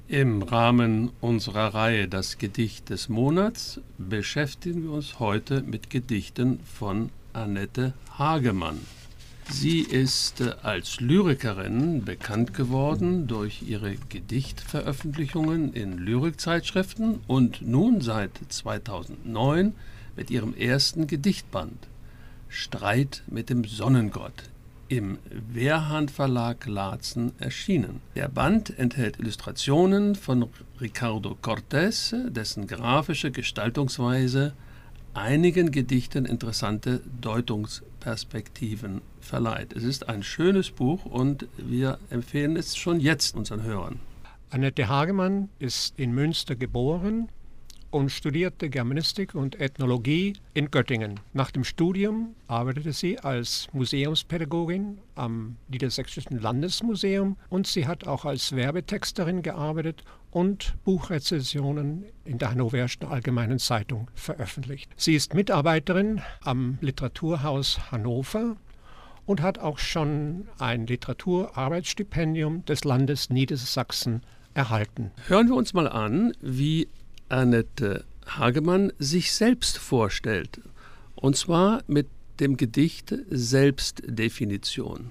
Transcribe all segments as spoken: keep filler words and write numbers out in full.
Im Rahmen unserer Reihe Das Gedicht des Monats beschäftigen wir uns heute mit Gedichten von Annette Hagemann. Sie ist als Lyrikerin bekannt geworden durch ihre Gedichtveröffentlichungen in Lyrikzeitschriften und nun seit zweitausendneun mit ihrem ersten Gedichtband Streit mit dem Sonnengott im Wehrhahn Verlag Laatzen erschienen. Der Band enthält Illustrationen von Ricardo Cortés, dessen grafische Gestaltungsweise einigen Gedichten interessante Deutungsperspektiven verleiht. Es ist ein schönes Buch und wir empfehlen es schon jetzt unseren Hörern. Annette Hagemann ist in Münster geboren und studierte Germanistik und Ethnologie in Göttingen. Nach dem Studium arbeitete sie als Museumspädagogin am Niedersächsischen Landesmuseum und sie hat auch als Werbetexterin gearbeitet und Buchrezensionen in der Hannoverschen Allgemeinen Zeitung veröffentlicht. Sie ist Mitarbeiterin am Literaturhaus Hannover und hat auch schon ein Literaturarbeitsstipendium des Landes Niedersachsen erhalten. Hören wir uns mal an, wie Annette Hagemann sich selbst vorstellt, und zwar mit dem Gedicht Selbstdefinition.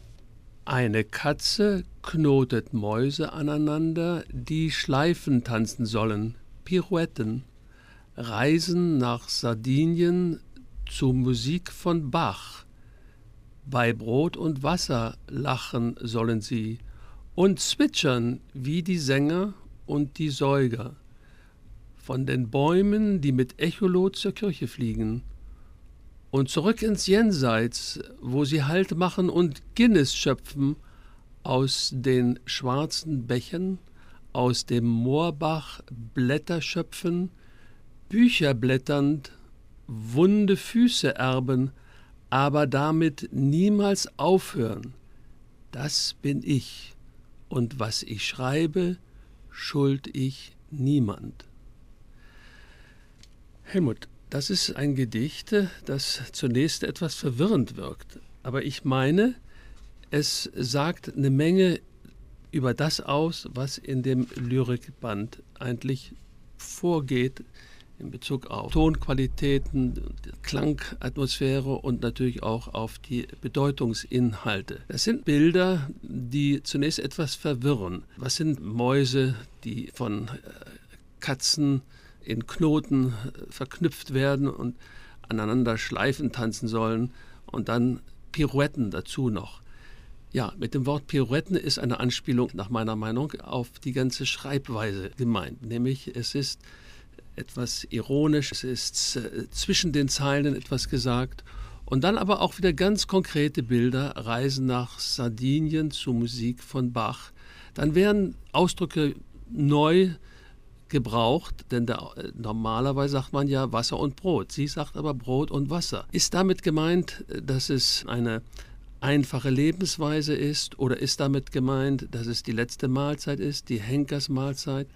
Eine Katze knotet Mäuse aneinander, die Schleifen tanzen sollen, Pirouetten, reisen nach Sardinien zu Musik von Bach. Bei Brot und Wasser lachen sollen sie und zwitschern wie die Sänger und die Säuger. Von den Bäumen, die mit Echolot zur Kirche fliegen, und zurück ins Jenseits, wo sie Halt machen und Guinness schöpfen aus den schwarzen Bächen, aus dem Moorbach Blätter schöpfen, Bücher blätternd, wunde Füße erben, aber damit niemals aufhören. Das bin ich, und was ich schreibe, schuld ich niemand. Helmut, das ist ein Gedicht, das zunächst etwas verwirrend wirkt. Aber ich meine, es sagt eine Menge über das aus, was in dem Lyrikband eigentlich vorgeht in Bezug auf Tonqualitäten, Klangatmosphäre und natürlich auch auf die Bedeutungsinhalte. Das sind Bilder, die zunächst etwas verwirren. Was sind Mäuse, die von Katzen in Knoten verknüpft werden und aneinander Schleifen tanzen sollen und dann Pirouetten dazu noch. Ja, mit dem Wort Pirouetten ist eine Anspielung nach meiner Meinung auf die ganze Schreibweise gemeint, nämlich es ist etwas ironisch, es ist äh, zwischen den Zeilen etwas gesagt und dann aber auch wieder ganz konkrete Bilder, Reisen nach Sardinien zu Musik von Bach. Dann werden Ausdrücke neu gebraucht, denn da, normalerweise sagt man ja Wasser und Brot. Sie sagt aber Brot und Wasser. Ist damit gemeint, dass es eine einfache Lebensweise ist oder ist damit gemeint, dass es die letzte Mahlzeit ist, die Henkersmahlzeit?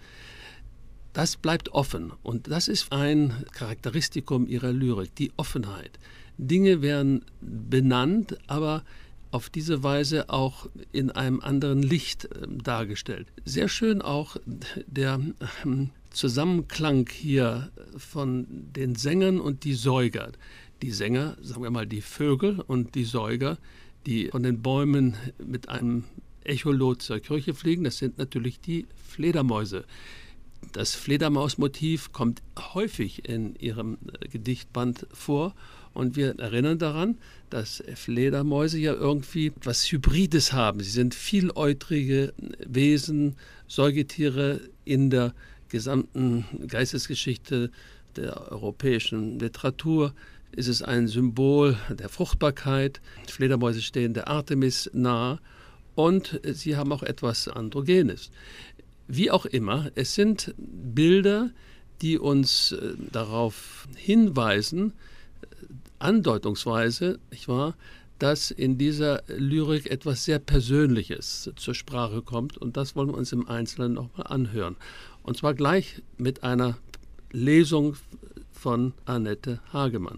Das bleibt offen und das ist ein Charakteristikum ihrer Lyrik, die Offenheit. Dinge werden benannt, aber auf diese Weise auch in einem anderen Licht äh, dargestellt. Sehr schön auch der äh, Zusammenklang hier von den Sängern und die Säuger. Die Sänger, sagen wir mal die Vögel und die Säuger, die von den Bäumen mit einem Echolot zur Kirche fliegen, das sind natürlich die Fledermäuse. Das Fledermausmotiv kommt häufig in ihrem Gedichtband vor und wir erinnern daran, dass Fledermäuse ja irgendwie etwas Hybrides haben. Sie sind vieläutrige Wesen, Säugetiere in der gesamten Geistesgeschichte der europäischen Literatur. Ist es ein Symbol der Fruchtbarkeit. Fledermäuse stehen der Artemis nahe und sie haben auch etwas Androgenes. Wie auch immer, es sind Bilder, die uns äh, darauf hinweisen, äh, andeutungsweise, nicht wahr, dass in dieser Lyrik etwas sehr Persönliches zur Sprache kommt. Und das wollen wir uns im Einzelnen nochmal anhören. Und zwar gleich mit einer Lesung von Annette Hagemann.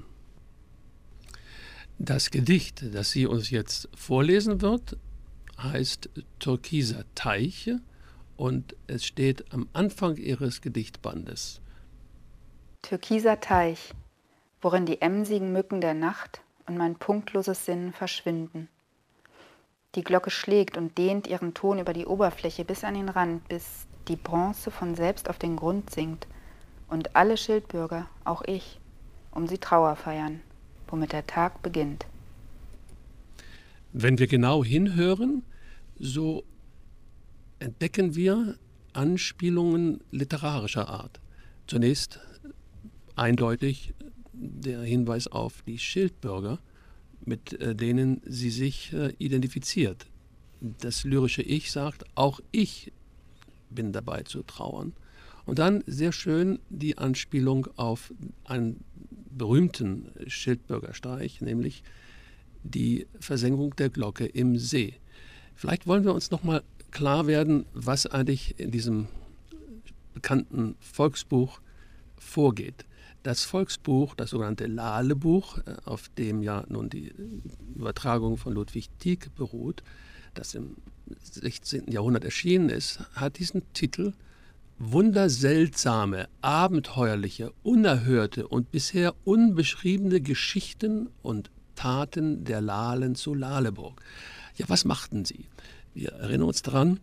Das Gedicht, das sie uns jetzt vorlesen wird, heißt Türkiser Teich und es steht am Anfang ihres Gedichtbandes. Türkiser Teich, worin die emsigen Mücken der Nacht und mein punktloses Sinnen verschwinden. Die Glocke schlägt und dehnt ihren Ton über die Oberfläche bis an den Rand, bis die Bronze von selbst auf den Grund sinkt und alle Schildbürger, auch ich, um sie Trauer feiern, womit der Tag beginnt. Wenn wir genau hinhören, so entdecken wir Anspielungen literarischer Art. Zunächst eindeutig der Hinweis auf die Schildbürger, mit denen sie sich identifiziert. Das lyrische Ich sagt, auch ich bin dabei zu trauern. Und dann sehr schön die Anspielung auf einen berühmten Schildbürgerstreich, nämlich die Versenkung der Glocke im See. Vielleicht wollen wir uns noch mal klar werden, was eigentlich in diesem bekannten Volksbuch vorgeht. Das Volksbuch, das sogenannte Lale-Buch, auf dem ja nun die Übertragung von Ludwig Tieck beruht, das im sechzehnten Jahrhundert erschienen ist, hat diesen Titel Wunderseltsame, abenteuerliche, unerhörte und bisher unbeschriebene Geschichten und Taten der Lalen zu Laleburg. Ja, was machten sie? Wir erinnern uns daran,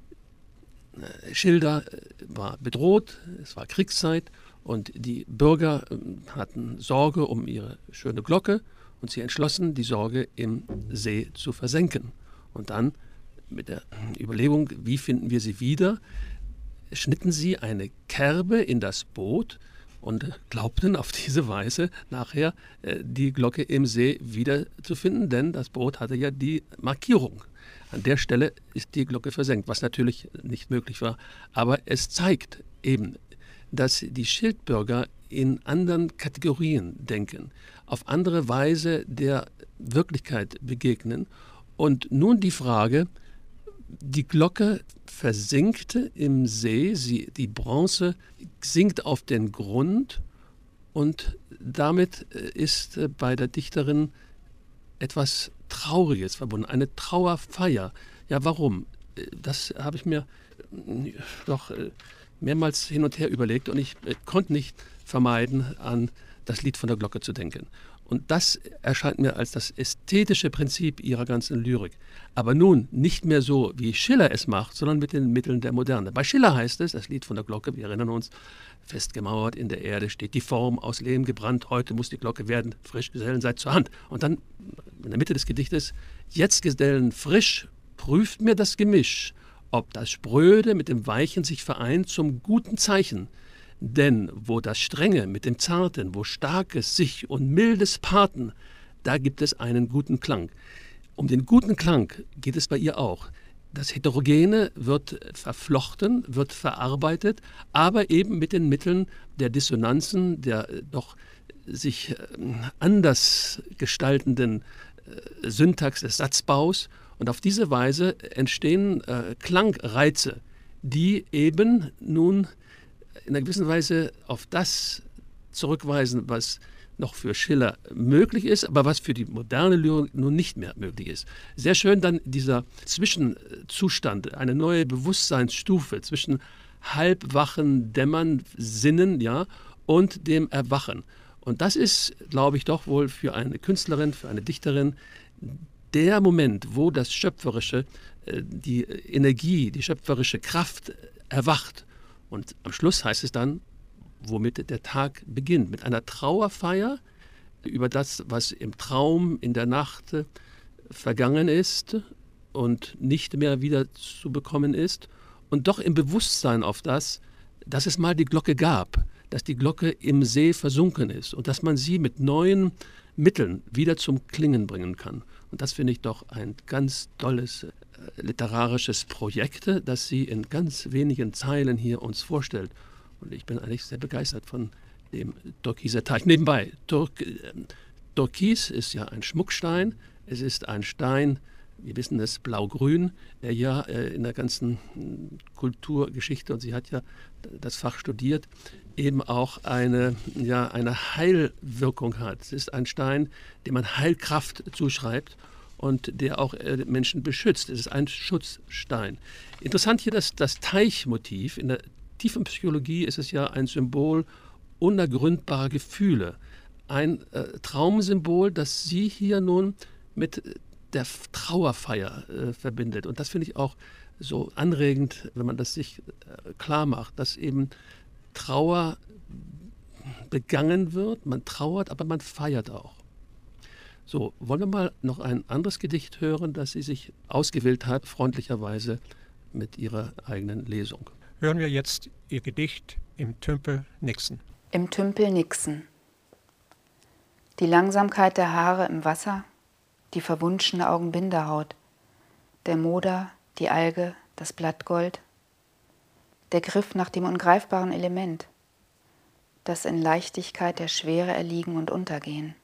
Schilda war bedroht, es war Kriegszeit und die Bürger hatten Sorge um ihre schöne Glocke und sie entschlossen, die Sorge im See zu versenken. Und dann mit der Überlegung, wie finden wir sie wieder, schnitten sie eine Kerbe in das Boot und glaubten auf diese Weise nachher äh, die Glocke im See wiederzufinden, denn das Boot hatte ja die Markierung. An der Stelle ist die Glocke versenkt, was natürlich nicht möglich war. Aber es zeigt eben, dass die Schildbürger in anderen Kategorien denken, auf andere Weise der Wirklichkeit begegnen. Und nun die Frage, die Glocke versinkte im See, sie, die Bronze sinkt auf den Grund und damit ist bei der Dichterin etwas Trauriges verbunden, eine Trauerfeier. Ja, warum? Das habe ich mir doch mehrmals hin und her überlegt und ich konnte nicht vermeiden, an das Lied von der Glocke zu denken. Und das erscheint mir als das ästhetische Prinzip ihrer ganzen Lyrik. Aber nun nicht mehr so, wie Schiller es macht, sondern mit den Mitteln der Moderne. Bei Schiller heißt es, das Lied von der Glocke, wir erinnern uns, festgemauert in der Erde steht die Form, aus Lehm gebrannt, heute muss die Glocke werden, frisch Gesellen seid zur Hand. Und dann in der Mitte des Gedichtes, jetzt Gesellen frisch, prüft mir das Gemisch, ob das Spröde mit dem Weichen sich vereint zum guten Zeichen. Denn wo das Strenge mit dem Zarten, wo Starkes sich und Mildes paarten, da gibt es einen guten Klang. Um den guten Klang geht es bei ihr auch. Das Heterogene wird verflochten, wird verarbeitet, aber eben mit den Mitteln der Dissonanzen, der doch sich anders gestaltender Syntax des Satzbaus. Und auf diese Weise entstehen äh, Klangreize, die eben nun in einer gewissen Weise auf das zurückweisen, was noch für Schiller möglich ist, aber was für die moderne Lyrik nun nicht mehr möglich ist. Sehr schön dann dieser Zwischenzustand, eine neue Bewusstseinsstufe zwischen halbwachen Dämmern, Sinnen, ja, und dem Erwachen. Und das ist, glaube ich, doch wohl für eine Künstlerin, für eine Dichterin der Moment, wo das Schöpferische, die Energie, die schöpferische Kraft erwacht. Und am Schluss heißt es dann, womit der Tag beginnt, mit einer Trauerfeier über das, was im Traum in der Nacht vergangen ist und nicht mehr wieder zu bekommen ist und doch im Bewusstsein auf das, dass es mal die Glocke gab, dass die Glocke im See versunken ist und dass man sie mit neuen Mitteln wieder zum Klingen bringen kann. Und das finde ich doch ein ganz tolles äh, literarisches Projekt, das sie in ganz wenigen Zeilen hier uns vorstellt. Und ich bin eigentlich sehr begeistert von dem Türkiser Teich. Nebenbei, Türk, äh, Türkis ist ja ein Schmuckstein. Es ist ein Stein, wir wissen es, blau-grün, der ja äh, in der ganzen äh, Kulturgeschichte, und sie hat ja das Fach studiert, eben auch eine, ja, eine Heilwirkung hat. Es ist ein Stein, dem man Heilkraft zuschreibt. und der auch äh, Menschen beschützt. Es ist ein Schutzstein. Interessant hier das, das Teichmotiv. In der tiefen Psychologie ist es ja ein Symbol unergründbarer Gefühle. Ein äh, Traumsymbol, das sie hier nun mit der Trauerfeier äh, verbindet. Und das finde ich auch so anregend, wenn man das sich äh, klar macht, dass eben Trauer begangen wird, man trauert, aber man feiert auch. So, wollen wir mal noch ein anderes Gedicht hören, das sie sich ausgewählt hat, freundlicherweise mit ihrer eigenen Lesung. Hören wir jetzt ihr Gedicht Im Tümpel Nixen. Im Tümpel Nixen. Die Langsamkeit der Haare im Wasser, die verwunschene Augenbinderhaut, der Moder, die Alge, das Blattgold, der Griff nach dem ungreifbaren Element, das in Leichtigkeit der Schwere erliegen und untergehen.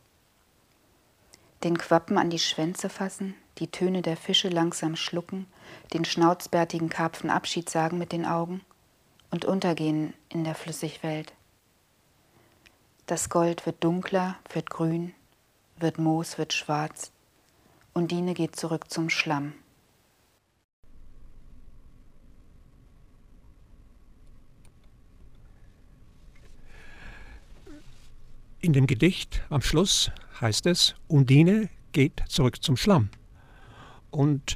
Den Quappen an die Schwänze fassen, die Töne der Fische langsam schlucken, den schnauzbärtigen Karpfen Abschied sagen mit den Augen und untergehen in der Flüssigwelt. Das Gold wird dunkler, wird grün, wird Moos, wird schwarz. Undine geht zurück zum Schlamm. In dem Gedicht am Schluss heißt es, Undine geht zurück zum Schlamm. Und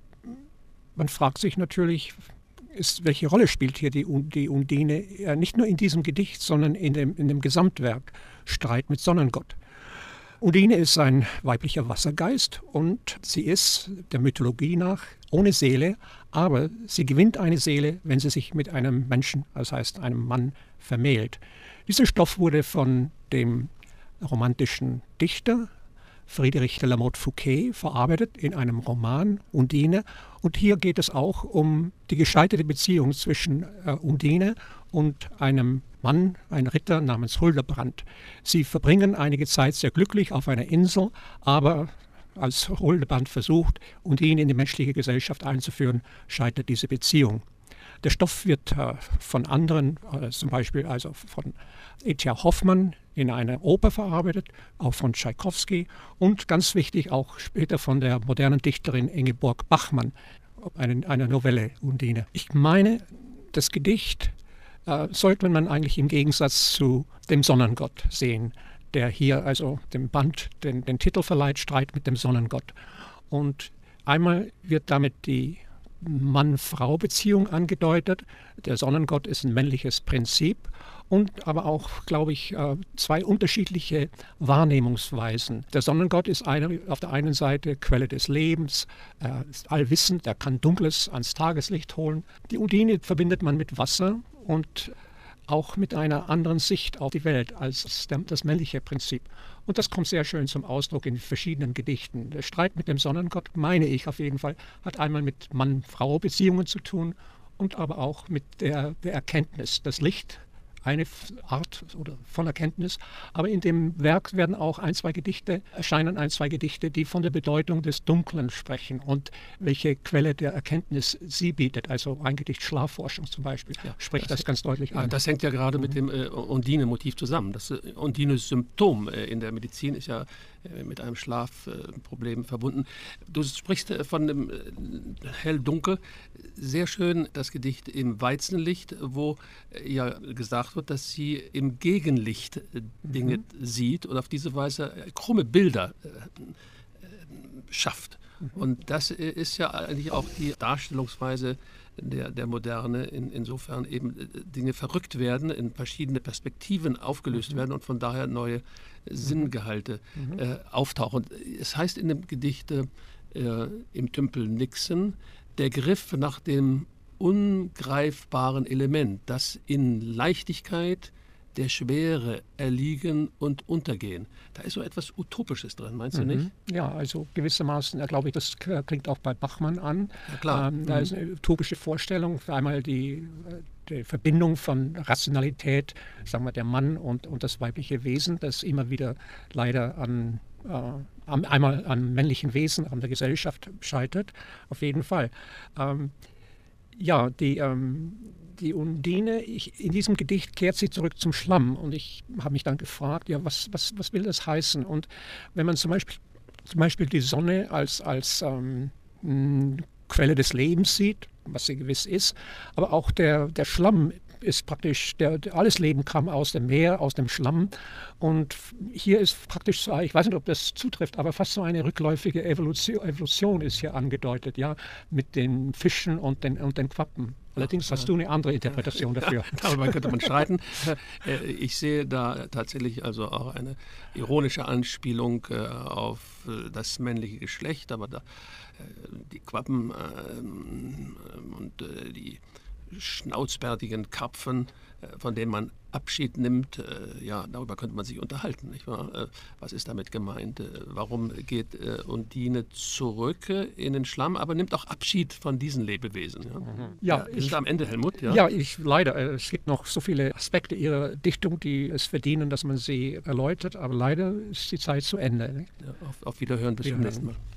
man fragt sich natürlich, ist, welche Rolle spielt hier die, die Undine, ja, nicht nur in diesem Gedicht, sondern in dem, in dem Gesamtwerk Streit mit Sonnengott. Undine ist ein weiblicher Wassergeist und sie ist der Mythologie nach ohne Seele, aber sie gewinnt eine Seele, wenn sie sich mit einem Menschen, das heißt einem Mann, vermählt. Dieser Stoff wurde von dem romantischen Dichter Friedrich de la Motte Fouquet verarbeitet in einem Roman Undine. Und hier geht es auch um die gescheiterte Beziehung zwischen äh, Undine und einem Mann, einem Ritter namens Hildebrand. Sie verbringen einige Zeit sehr glücklich auf einer Insel, aber als Hildebrand versucht, Undine in die menschliche Gesellschaft einzuführen, scheitert diese Beziehung. Der Stoff wird äh, von anderen, äh, zum Beispiel also von E T H Hoffmann in einer Oper verarbeitet, auch von Tschaikowski und ganz wichtig auch später von der modernen Dichterin Ingeborg Bachmann, eine, eine Novelle Undine. Ich meine, das Gedicht äh, sollte man eigentlich im Gegensatz zu dem Sonnengott sehen, der hier also dem Band den, den Titel verleiht, Streit mit dem Sonnengott. Und einmal wird damit die Mann-Frau-Beziehung angedeutet. Der Sonnengott ist ein männliches Prinzip und aber auch, glaube ich, zwei unterschiedliche Wahrnehmungsweisen. Der Sonnengott ist eine, auf der einen Seite Quelle des Lebens, er ist allwissend, er kann Dunkles ans Tageslicht holen. Die Undine verbindet man mit Wasser und auch mit einer anderen Sicht auf die Welt als das männliche Prinzip. Und das kommt sehr schön zum Ausdruck in verschiedenen Gedichten. Der Streit mit dem Sonnengott, meine ich auf jeden Fall, hat einmal mit Mann-Frau-Beziehungen zu tun und aber auch mit der, der Erkenntnis. Das Licht, eine Art oder von Erkenntnis. Aber in dem Werk werden auch ein, zwei Gedichte, erscheinen ein, zwei Gedichte, die von der Bedeutung des Dunklen sprechen und welche Quelle der Erkenntnis sie bietet. Also ein Gedicht Schlafforschung zum Beispiel ja, spricht das, das ganz deutlich ja, an. Das hängt ja gerade mhm. mit dem äh, Undine-Motiv zusammen. Das äh, Undine-Symptom äh, in der Medizin ist ja äh, mit einem Schlafproblem äh, verbunden. Du sprichst äh, von dem äh, Hell-Dunkel. Sehr schön das Gedicht im Weizenlicht, wo äh, ja gesagt wird, dass sie im Gegenlicht äh, Dinge mhm. sieht und auf diese Weise äh, krumme Bilder äh, äh, schafft. Mhm. Und das äh, ist ja eigentlich auch die Darstellungsweise der, der Moderne, in, insofern eben äh, Dinge verrückt werden, in verschiedene Perspektiven aufgelöst mhm. werden und von daher neue Sinngehalte mhm. äh, auftauchen. Es heißt in dem Gedicht äh, Im Tümpel Nixen, der Griff nach dem ungreifbaren Element, das in Leichtigkeit der Schwere erliegen und untergehen. Da ist so etwas Utopisches drin, meinst du mhm. nicht? Ja, also gewissermaßen, ja, glaube ich, das klingt auch bei Bachmann an. Ja, klar. Ähm, da mhm. ist eine utopische Vorstellung, für einmal die, die Verbindung von Rationalität, sagen wir, der Mann und, und das weibliche Wesen, das immer wieder leider an äh, einmal am männlichen Wesen, an der Gesellschaft scheitert, auf jeden Fall. Ähm, ja, die, ähm, die Undine, ich, in diesem Gedicht kehrt sie zurück zum Schlamm und ich habe mich dann gefragt, ja, was, was, was will das heißen? Und wenn man zum Beispiel zum Beispiel die Sonne als, als ähm, Quelle des Lebens sieht, was sie gewiss ist, aber auch der, der Schlamm ist praktisch, der, der, alles Leben kam aus dem Meer, aus dem Schlamm. Und hier ist praktisch so, ich weiß nicht, ob das zutrifft, aber fast so eine rückläufige Evolution, Evolution ist hier angedeutet, ja, mit den Fischen und den, und den Quappen. Allerdings hast du eine andere Interpretation dafür. Darüber könnte man streiten. Ich sehe da tatsächlich also auch eine ironische Anspielung auf das männliche Geschlecht, aber da die Quappen und die schnauzbärtigen Karpfen, von denen man Abschied nimmt, ja, darüber könnte man sich unterhalten, nicht wahr? Was ist damit gemeint? Warum geht Undine zurück in den Schlamm, aber nimmt auch Abschied von diesen Lebewesen? Ja, ja, ja ist ich, da am Ende, Helmut? Ja, ja ich, leider. Es gibt noch so viele Aspekte ihrer Dichtung, die es verdienen, dass man sie erläutert, aber leider ist die Zeit zu Ende. Ja, auf, auf Wiederhören, bis zum nächsten Mal.